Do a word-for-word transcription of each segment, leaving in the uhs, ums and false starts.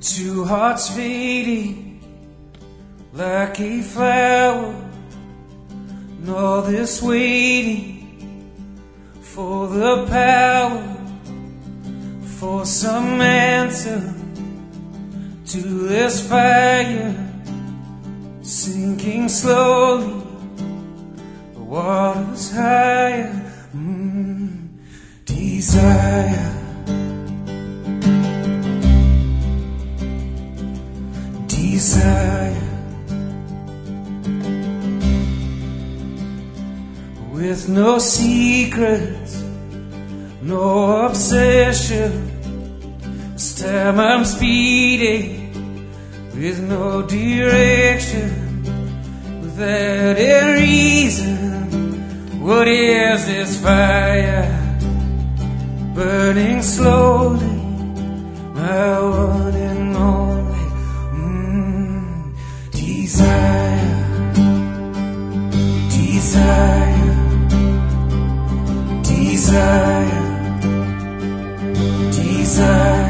Two hearts fading like a flower, and all this waiting for the power, for some answer to this fire, sinking slowly, the water's higher. mm, Desire, desire, with no secrets, no obsession. This time I'm speeding with no direction, without a reason. What is this fire burning slowly? My one and only mm, desire, desire, desire, desire.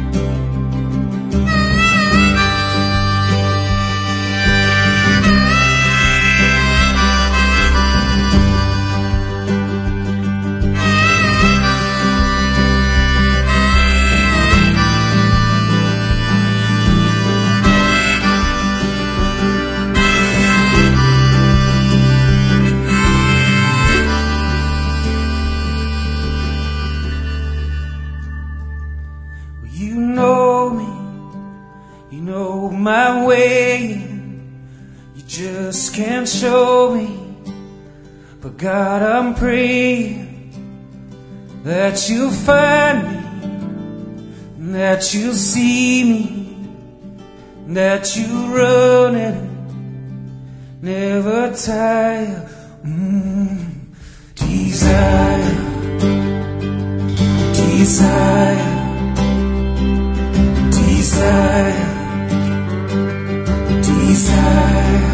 You know me, you know my way, you just can't show me. But God, I'm praying that you'll find me, that you'll see me, that you'll run and never tire. mm, Desire, desire, desire, desire.